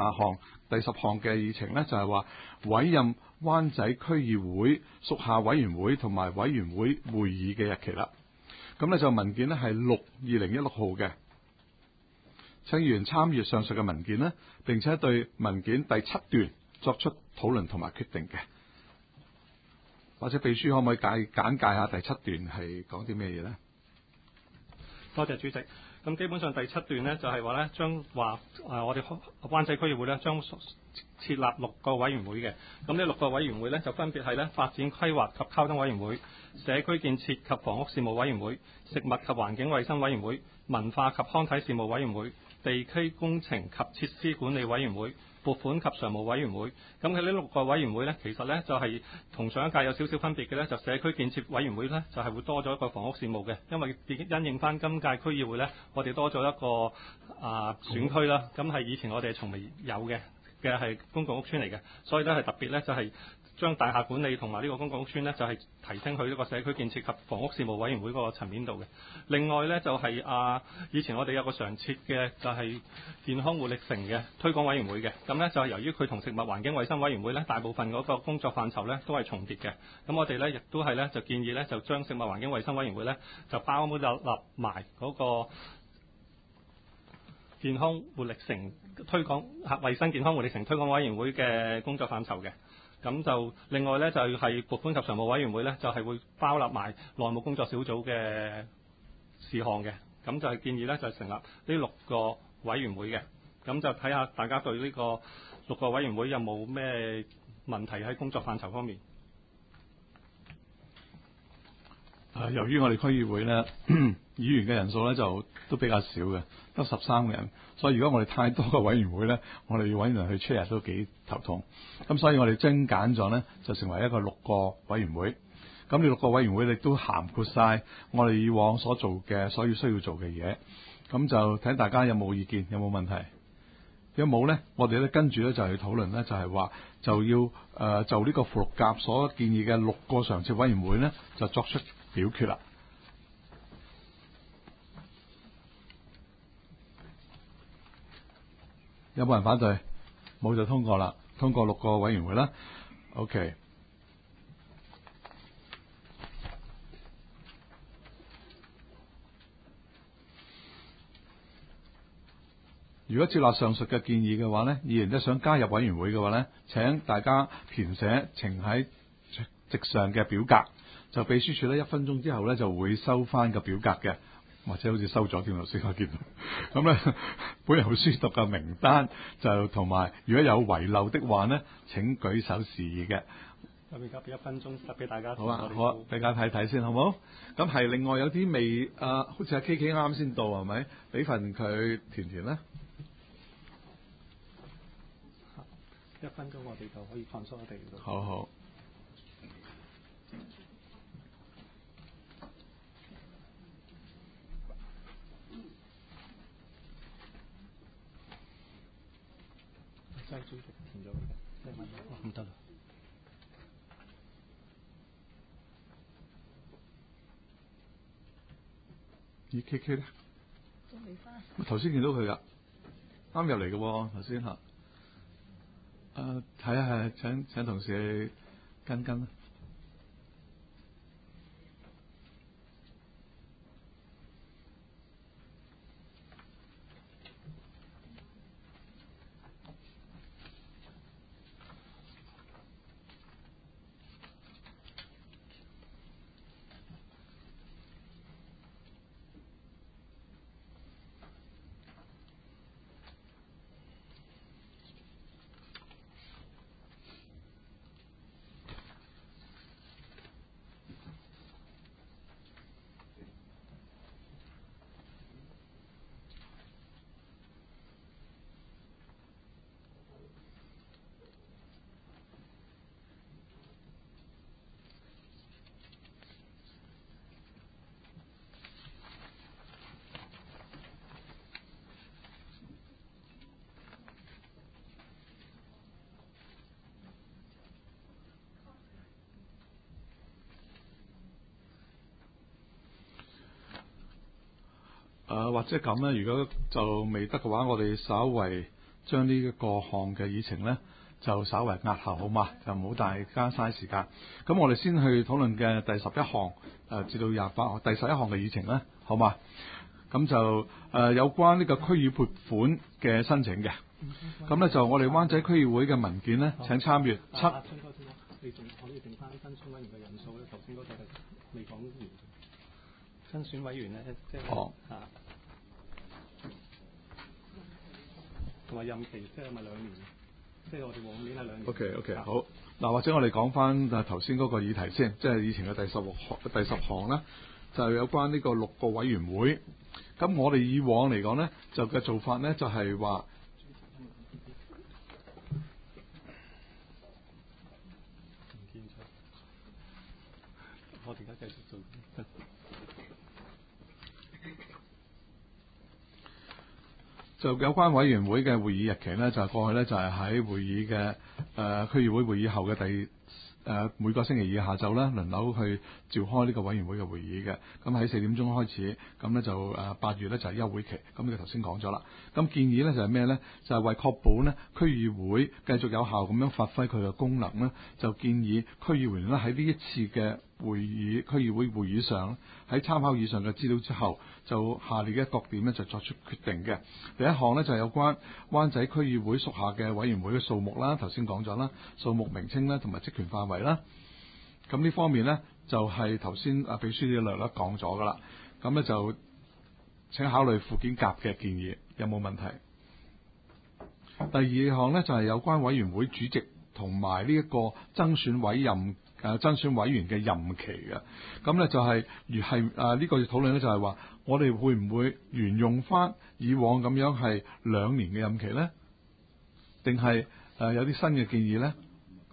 下項第10項嘅議程呢，就係話委任灣仔區議會屬下委員會同埋委員會會議嘅日期啦。咁呢就文件呢係6/2016號嘅，請議員參閱上述嘅文件呢，並且對文件第7段作出討論同埋決定嘅。或者秘書可唔可以簡介下第7段係講啲咩嘢呢？ 多謝主席。咁基本上第7段呢，就係話呢，將話我哋灣仔區議會呢，將設立6個委員會嘅。咁呢6個委員會呢，就分別係呢發展規劃及交通委員會、社區建設及房屋事務委員會、食物及環境衛生委員會、文化及康體事務委員會、地區工程及設施管理委員會、撥款及常務委員會。咁喺呢6個委員會呢，其實呢就係同上一屆有少少分別嘅呢，就社區建設委員會呢，就係會多咗一個房屋事務嘅，因為因應翻今屆區議會呢，我哋多咗一個選區啦。咁係以前我哋從未有嘅係公共屋邨嚟嘅，所以呢係特別呢，就係將大廈管理同埋呢個公共屋邨呢，就係提升去呢個社區建設及房屋事務委員會嗰個層面度嘅。另外呢，就係以前我哋有個常設嘅就係健康活力城嘅推廣委員會嘅。咁呢，就係由於佢同食物環境衛生委員會呢，大部分嗰個工作範疇呢都係重疊嘅。咁我哋呢，亦都係呢，就建議呢，就將食物環境衛生委員會呢，就包納埋嗰個健康活力城推廣衛生健康活力城推廣委員會嘅工作範疇嘅。咁就另外呢，就係撥款及常務委員會呢，就係會包納埋內務工作小組嘅事項嘅。咁就係建議呢，就成立呢6個委員會嘅。咁就睇下大家對呢個6個委員會有冇咩問題喺工作範疇方面。 由於我哋區議會呢，議員嘅人數呢就都比較少嘅，得13個人，所以如果我哋太多個委員會呢，我哋要揾人去 chair 都幾頭痛。咁所以我哋精簡咗呢，就成為一個6個委員會。咁呢6個委員會亦都涵括晒我哋以往所做嘅所有需要做嘅嘢。咁就睇大家有冇意見，有冇問題。如果冇呢，我哋咧跟住咧就去討論呢，就係話就要就呢個附錄甲所建議嘅6個常設委員會呢，就作出表決啦。有冇人反對？冇就通過啦，通過6個委員會啦。OK。如果接納上述嘅建議嘅話呢，議員都想加入委員會嘅話呢，請大家填寫呈喺席上嘅表格，就秘書處呢1分鐘之後呢就會收翻個表格嘅，或者好似收咗添，頭先我見到。咁呢，本人書讀嘅名單就同埋，如果有遺漏的話呢，請舉手示意嘅。 咁而家俾1分鐘得俾大家。 好啊，好啊，俾大家睇睇先，好唔好？咁係另外有啲未好似阿 K K 啱先到係咪？俾份佢填啦。 1分鐘我哋就可以放鬆我哋。 好好。 真係主席填咗嘅，唔得啦。 K K 咧？ 都未翻。 我頭先見到佢噶，啱入嚟嘅喎，頭先嚇。睇下請同事去跟啦。或者咁咧，如果就未得嘅話，我哋稍為將呢一個項嘅議程咧就稍為押後，好嘛？就唔好大家嘥時間。咁我哋先去討論嘅第11項至到28項，第11項嘅議程咧，好嘛？咁就有關呢個區議撥款嘅申請嘅。咁咧就我哋灣仔區議會嘅文件咧，請參閱7。 你仲可以定翻新選委員嘅人數咧？頭先嗰個係未講完。新選委員咧，即係同埋任期，即係咪2年？即係我哋往年係2年。 OK， 好。嗱，或者我哋講翻頭先嗰個議題先，即係以前嘅第10項咧，就係有關呢個6個委員會。咁我哋以往嚟講咧，就嘅做法咧就係話。我哋而家繼續做。就有關委員會嘅會議日期咧，就過去咧就係喺會議嘅區議會會議後嘅每個星期二下晝咧，輪流去召開呢個委員會嘅會議嘅。咁喺4點鐘開始，咁咧就8月咧就係休會期。咁呢個頭先講咗啦。咁建議咧就係咩咧？就係為確保呢區議會繼續有效咁樣發揮佢嘅功能咧，就建議區議員咧喺呢一次嘅區議會會議上，喺參考以上嘅資料之後，就下列嘅各點咧就作出決定嘅。第一項咧就係有關灣仔區議會屬下嘅委員會嘅數目啦，頭先講咗啦，數目名稱啦同埋職權範圍啦。咁呢方面咧就係頭先秘書啲略略講咗噶啦。咁咧就請考慮附件甲嘅建議，有冇問題？第二項咧就係有關委員會主席同埋呢一個增選委員嘅任期嘅。咁咧就係呢個討論咧就係話，我哋會唔會沿用翻以往咁樣係2年嘅任期咧？定係有啲新嘅建議咧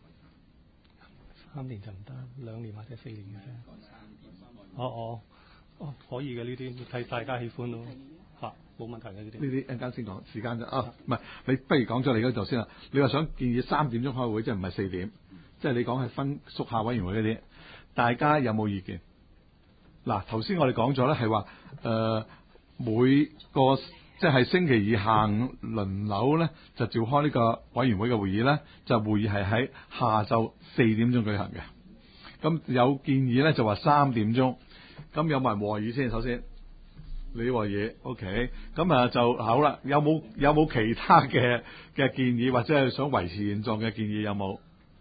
？3年就唔得，2年或者4年嘅啫。可以嘅呢啲，睇大家喜歡咯。冇問題嘅呢啲。呢啲一陣間先講，時間就唔係，你不如講咗你嗰度先啦。你話想建議3點鐘開會，即係唔係4點？即係你講係分屬下委員會嗰啲，大家有冇意見？嗱，頭先我哋講咗咧，係話每個即係星期二下午輪流咧，就召開呢個委員會嘅會議咧，就會議係喺下晝4點鐘舉行嘅。咁有建議咧就話3點鐘，咁有埋和議先，首先你和議 OK， 咁就好啦。有冇其他嘅建議，或者係想維持現狀嘅建議有冇？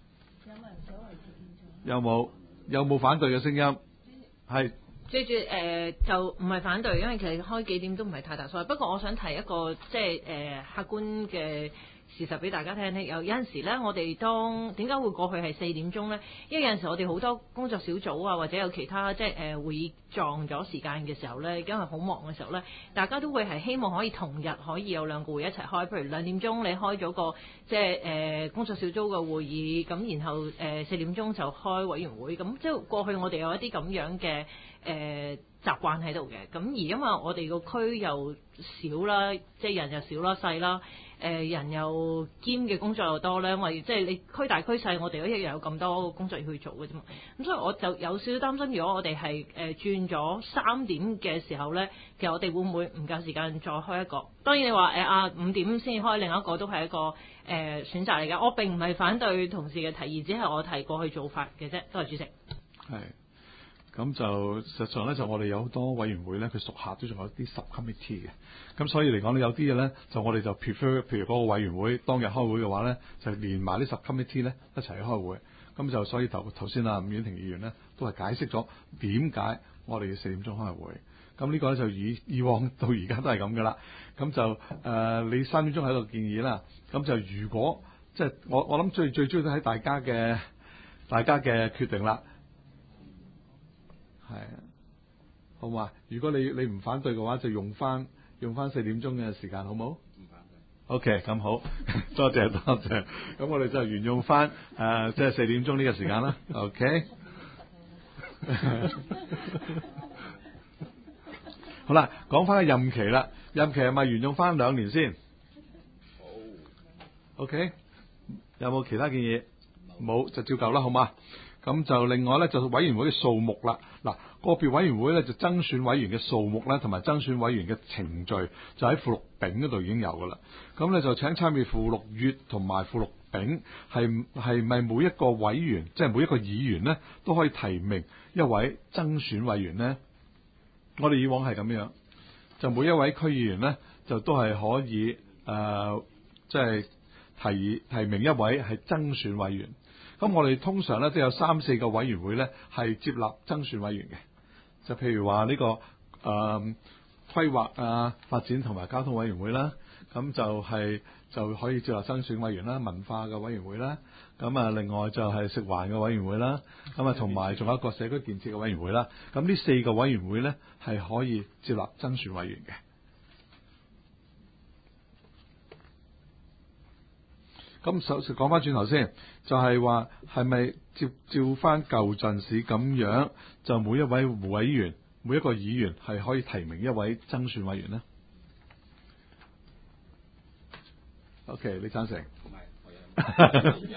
有冇反對嘅聲音？係最住就唔係反對，因為其實開幾點都唔係太大所謂。不過我想提一個即係客觀嘅事實俾大家聽咧。有陣時咧，我哋點解會過去係4點鐘咧？因為有陣時我哋好多工作小組啊，或者有其他即係會議撞咗時間嘅時候咧，因為好忙嘅時候咧，大家都會係希望可以同日可以有2個會一齊開。譬如2點鐘你開咗個即係工作小組嘅會議，咁然後4點鐘就開委員會。咁即係過去我哋有一啲咁樣嘅習慣喺度嘅。咁而因為我哋個區又少啦，即係人又少啦，細啦。人又兼嘅工作又多咧，因為即係你區大區細，我哋都一樣有咁多工作要去做嘅啫嘛。咁所以我就有少少擔心，如果我哋係轉咗3點嘅時候咧，其實我哋會唔會唔夠時間再開一個？當然你話5點先開另一個都係一個選擇嚟嘅。我並唔係反對同事嘅提議，只係我提過去做法嘅啫。多謝主席。 係。咁就實際上咧，就我哋有好多委員會咧，佢屬下都仲有啲 subcommittee 嘅。咁所以嚟講咧，有啲嘢咧，就我哋就 prefer，譬如嗰個委員會當日開會嘅話咧，就連埋啲 subcommittee 咧一齊去開會。咁就所以頭先伍婉婷議員咧都係解釋咗點解我哋要4點鐘開會。咁呢個咧就以往到而家都係咁噶啦。咁就你3點鐘喺度建議啦。咁就如果即係我諗最主要都喺大家嘅決定啦。係啊，好嘛？如果你唔反對嘅話，就用翻4點鐘嘅時間，好冇？唔反對。OK， 咁好，多謝。咁我哋就沿用翻即係4點鐘呢個時間啦。OK。好啦，講翻個任期啦。任期係咪沿用翻2年先？好。OK。有冇其他建議？冇就照舊啦，好嘛？ 咁就另外咧就委員會嘅數目啦。嗱，個別委員會咧就增選委員嘅數目咧，同埋增選委員嘅程序就喺附錄丙嗰度已經有噶啦。咁咧就請參閱附錄乙同埋附錄丙係咪每一個委員，即係每一個議員咧都可以提名一位增選委員呢？我哋以往係咁樣，就每一位區議員咧就都係可以即係提名一位係增選委員。咁我哋通常咧都有3-4個委員會咧係接納增選委員嘅，就譬如話呢個規劃啊、發展同埋交通委員會啦，咁就可以接納增選委員啦。文化嘅委員會啦，咁啊另外就係食環嘅委員會啦，咁啊同埋仲有一個社區建設嘅委員會啦。咁呢4個委員會咧係可以接納增選委員嘅。咁首先講翻轉頭先，就係話係咪照翻舊陣時咁樣，就每一位委員、每一個議員係可以提名一位增選委員呢？ OK， 你贊成？唔係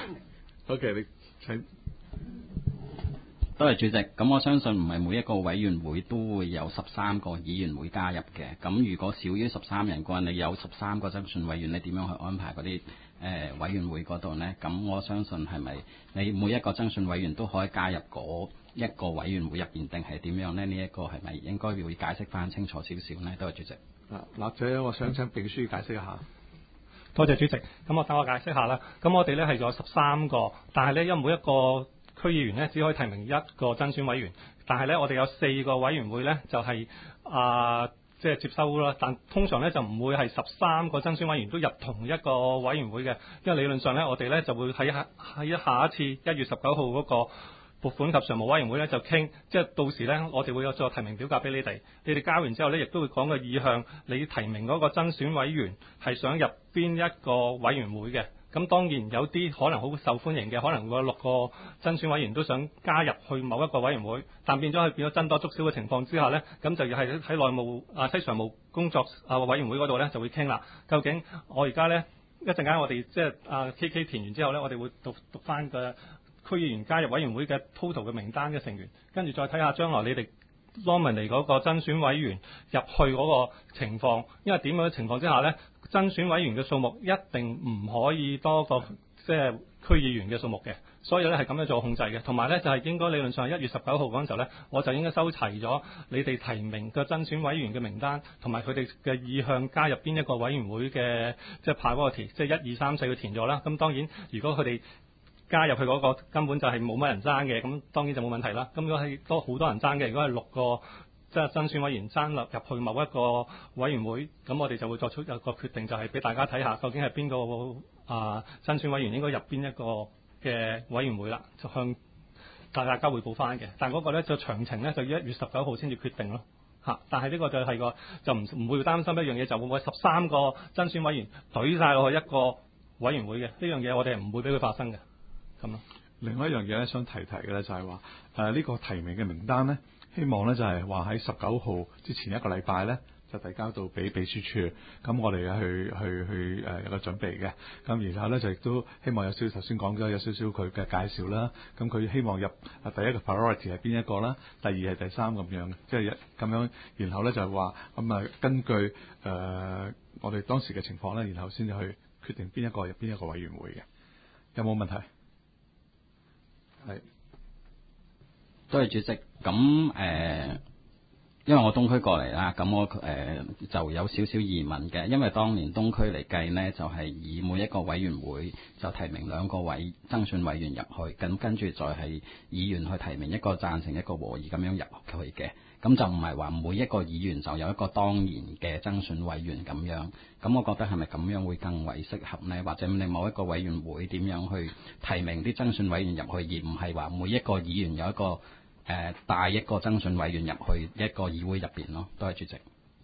，OK， 你請。 多謝主席。咁我相信唔係每一個委員會都會有13個議員會加入嘅。咁如果少於13人嘅話，你有13個增選委員，你點樣去安排嗰啲委員會嗰度呢？咁我相信係咪你每一個增選委員都可以加入嗰一個委員會入邊，定係點樣呢？呢一個係咪應該會解釋翻清楚少少呢？多謝主席。 或者我想請秘書解釋一下。 多謝主席。咁我等我解釋下啦。咁我哋咧係有13個，但係咧因為每一個區議員咧只可以提名一個增選委員，但係咧我哋有4個委員會咧就係即係接收啦，但通常咧就唔會係13個增選委員都入同一個委員會嘅，因為理論上咧我哋咧就會喺下一次1月19號嗰個撥款及常務委員會咧就傾，即係到時咧我哋會有做提名表格俾你哋，你哋交完之後咧亦都會講個意向，你提名嗰個增選委員係想入邊一個委員會嘅。咁當然有啲可能好受歡迎嘅，可能個6個增選委員都想加入去某一個委員會，但變咗係變咗僧多粥少嘅情況之下呢，咁就要係喺內務常務工作委員會嗰度呢就會傾啦。究竟我而家呢，一陣間我哋即係KK 填完之後呢，我哋會讀翻個區議員加入委員會嘅 total 嘅名單嘅成員，跟住再睇下將來你哋nominate嗰個增選委員入去嗰個情況，因為點樣嘅情況之下呢，增選委員嘅數目一定唔可以多過即係區議員嘅數目嘅，所以咧係咁樣做控制嘅。同埋咧就係應該理論上1月19號嗰陣時候咧，我就應該收齊咗你哋提名嘅增選委員嘅名單，同埋佢哋嘅意向加入邊一個委員會嘅即係派嗰個填，即係1、2、3、4佢填咗啦。咁當然如果佢哋加入去嗰個根本就係冇乜人爭嘅，咁當然就冇問題啦。咁如果係多好多人爭嘅，如果係6個即係增選委員爭入去某一個委員會，咁我哋就會作出一個決定，就係俾大家睇下究竟係邊個增選委員應該入邊一個嘅委員會啦，就向大家匯報翻嘅。但係嗰個咧就詳情咧就要1月19號先至決定咯。但係呢個就係個就唔會擔心一樣嘢，就會唔會13個增選委員懟晒落去一個委員會嘅呢樣嘢，我哋係唔會俾佢發生嘅咁咯。 另外一樣嘢咧想提嘅咧就係話呢個提名嘅名單咧。希望咧就係話喺19號之前一個禮拜咧就遞交到俾秘書處，咁我哋去有個準備嘅。咁然後咧就亦都希望有少少頭先講咗有少少佢嘅介紹啦。咁佢希望入第一個 priority 係邊一個啦，第二係第三咁樣嘅，即係咁樣。然後咧就係話咁根據我哋當時嘅情況咧，然後先至去決定邊一個入邊一個委員會嘅。有冇問題？係。 多謝主席。咁因為我東區過嚟啦，咁我就有少少疑問嘅，因為當年東區嚟計呢，就係以每一個委員會就提名2個增選委員入去，咁跟住再係議員去提名一個贊成一個和議咁樣入去嘅，咁就唔係話每一個議員就有一個當然嘅增選委員咁樣。咁我覺得係咪咁樣會更為適合呢？或者你某一個委員會點樣去提名啲增選委員入去，而唔係話每一個議員有一個帶一個增選委員入去一個議會入邊咯。多謝主席。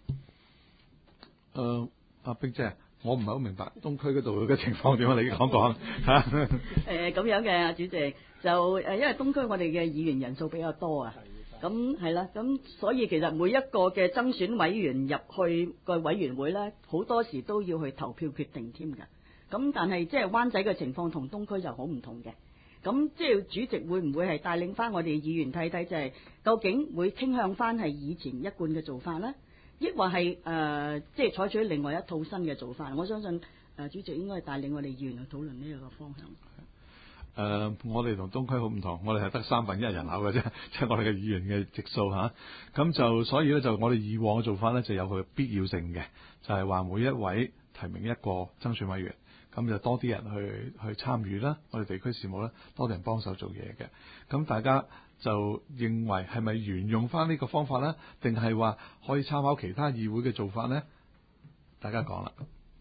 阿冰姐，我唔係好明白東區嗰度嘅情況點樣，你講嚇。 咁樣嘅，主席就因為東區我哋嘅議員人數比較多啊，咁係啦，咁所以其實每一個嘅增選委員入去個委員會咧，好多時都要去投票決定添㗎。咁但係即係灣仔嘅情況同東區就好唔同嘅。 咁即係主席會唔會係帶領翻我哋議員睇睇，就係究竟會傾向翻係以前一貫嘅做法咧，抑或係即係採取另外一套新嘅做法？我相信主席應該係帶領我哋議員去討論呢一個方向。 我哋同東區好唔同，我哋係得1/3人口嘅啫，即係我哋嘅議員嘅席數嚇。咁就所以咧，就我哋以往嘅做法咧，就有佢嘅必要性嘅，就係話每一位提名一個增選委員，咁就多啲人去參與啦。我哋地區事務咧，多啲人幫手做嘢嘅。咁大家就認為係咪沿用翻呢個方法咧，定係話可以參考其他議會嘅做法咧？大家講啦。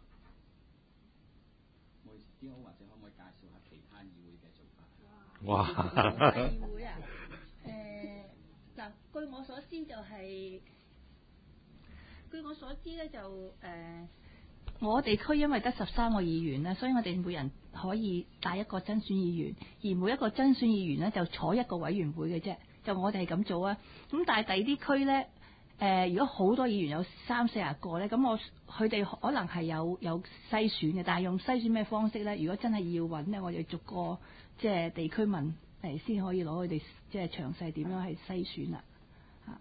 哇！ 議會啊，嗱，據我所知就係、據我所知咧就我地區因為得13個議員咧，所以我哋每人可以帶一個增選議員，而每一個增選議員咧就坐一個委員會嘅啫，就我哋係咁做啊。咁但係第二啲區咧，如果好多議員有30-40個咧，咁佢哋可能係有篩選嘅，但係用篩選咩方式咧？如果真係要揾咧，我哋逐個即係地區問先可以攞佢哋即係詳細點樣係篩選啦嚇。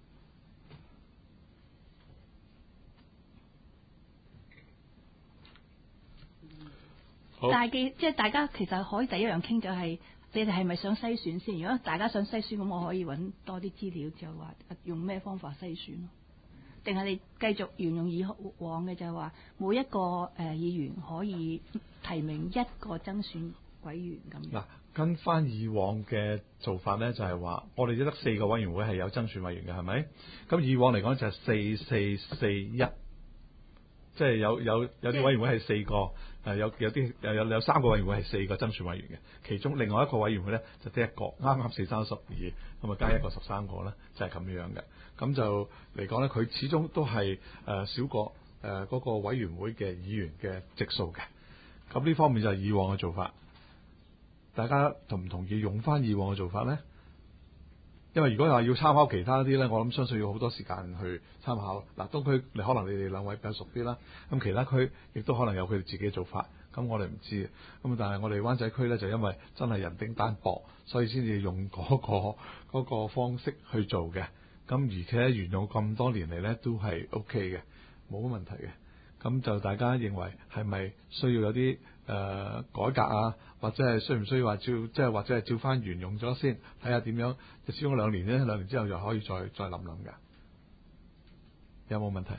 但係即係大家其實可以第一樣傾就係、你哋係咪想篩選先？如果大家想篩選，咁我可以揾多啲資料，就話用咩方法篩選咯？定係你繼續沿用以往嘅，就係話每一個議員可以提名一個增選委員咁樣。 嗱，跟翻以往嘅做法咧，就係話我哋只得4個委員會係有增選委員嘅，係咪？咁以往嚟講就係4-4-4-1，即係有啲委員會係4個，有3個委員會係4個增選委員嘅，其中另外一個委員會咧就得1個，啱啱4-3-12，咁啊加一個13個啦，就係咁樣嘅。咁就嚟講咧，佢始終都係少過嗰個委員會嘅議員嘅席數嘅。咁呢方面就係以往嘅做法。大家同唔同意用翻以往嘅做法咧？因為如果話要參考其他啲咧，我諗相信要好多時間去參考。嗱，東區可能你哋兩位比較熟啲啦，咁其他區亦都可能有佢哋自己嘅做法。咁我哋唔知，咁但係我哋灣仔區咧就因為真係人丁單薄，所以先至用嗰個方式去做嘅。咁而且沿用咁多年嚟咧都係 OK 嘅，冇乜問題嘅。咁就大家認為係咪需要有啲改革啊，或者係需唔需要話或者係照翻沿用咗先，睇下點樣？就始終2年咧，2年之後又可以再諗諗㗎。有冇問題？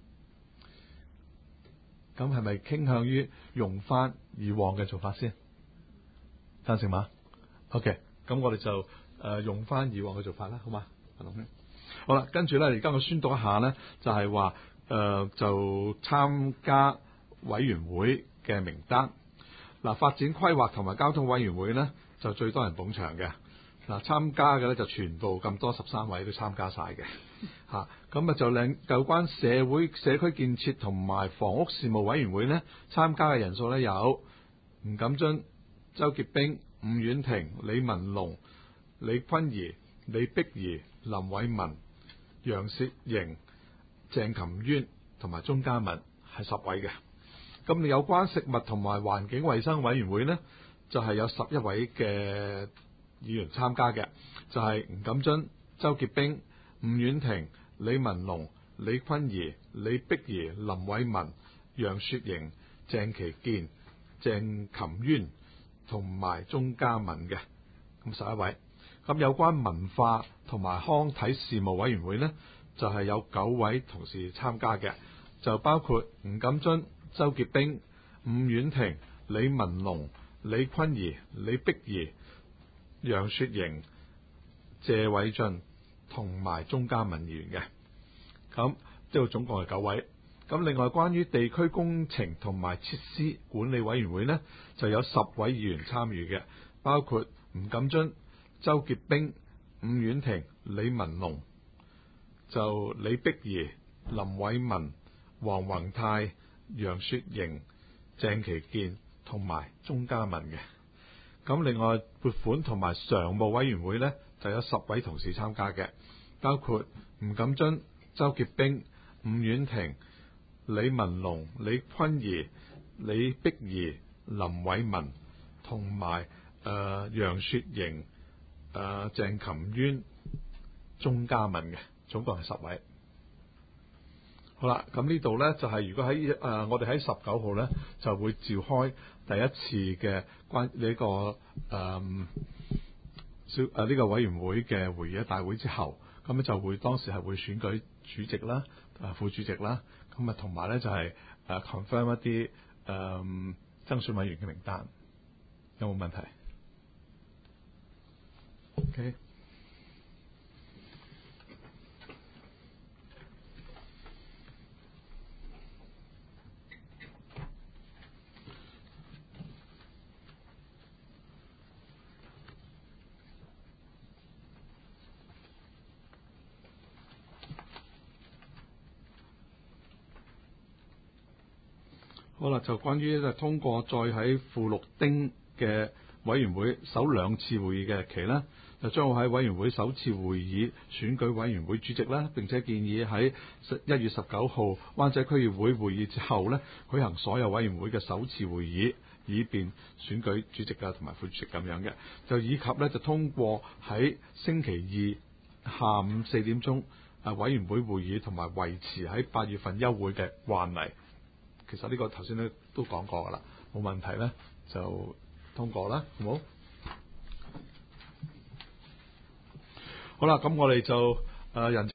咁係咪傾向於用翻以往嘅做法先？贊成嗎 ？OK， 咁我哋就用翻以往嘅做法啦，好嘛？好啦，跟住咧，而家我宣讀一下咧，就係話就參加委員會嘅名單。嗱，發展規劃同埋交通委員會咧就最多人捧場嘅。嗱，參加嘅咧就全部咁多13位都參加晒嘅嚇。咁就有關社區建設同埋房屋事務委員會咧，參加嘅人數咧有吳錦津、周潔冰、伍婉婷、李文龍、李坤儀、李碧儀、林偉文、楊雪瑩、鄭琴淵同埋鍾嘉文係10位嘅。咁有關食物同埋環境衛生委員會呢，就係有11位嘅議員參加嘅，就係吳錦津、周潔冰、伍婉婷、李文龍、李坤儀、李碧儀、林偉文、楊雪瑩、鄭其健、鄭琴淵同埋鍾嘉文嘅，咁11位。咁有關文化同埋康體事務委員會呢，就係有9位同事參加嘅，就包括吳錦津、周潔冰、伍婉婷、李文龍、李坤儀、李碧儀、楊雪瑩、謝偉俊同埋鍾嘉文議員嘅。咁即係總共係9位。咁另外關於地區工程同埋設施管理委員會呢，就有10位議員參與嘅，包括吳錦津、周潔冰、伍婉婷、李文龍、就李碧儀、林偉文、黃宏泰、楊雪瑩、鄭其健同埋鍾嘉文嘅。咁另外撥款同埋常務委員會呢，就有10位同事參加嘅，包括吳錦津、周潔冰、伍婉婷、李文龍、李坤儀、李碧儀、林偉文同埋楊雪瑩、鄭琴淵、鐘嘉敏嘅，總共係10位。好啦，咁呢度呢，就係、如果喺我哋喺19號呢，就會召開第一次嘅關呢、個呢個委員會嘅會議大會之後，咁咧就會當時係會選舉主席啦、副主席啦，咁啊同埋咧就係confirm 一啲爭選委員嘅名單，有冇問題 ？OK。好啦，就關於通過再喺附錄丁嘅委員會首2次會議嘅日期呢，就將會喺委員會首次會議選舉委員會主席啦，並且建議喺1月19號灣仔區議會會議之後呢，舉行所有委員會嘅首次會議，以便選舉主席同埋副主席咁樣嘅，就以及呢，就通過喺星期二下午4點鐘委員會會議同埋維持喺8月份休會嘅慣例。其實呢個頭先都講過噶啦，冇問題咧就通過啦，好冇？好啦，咁我哋就人。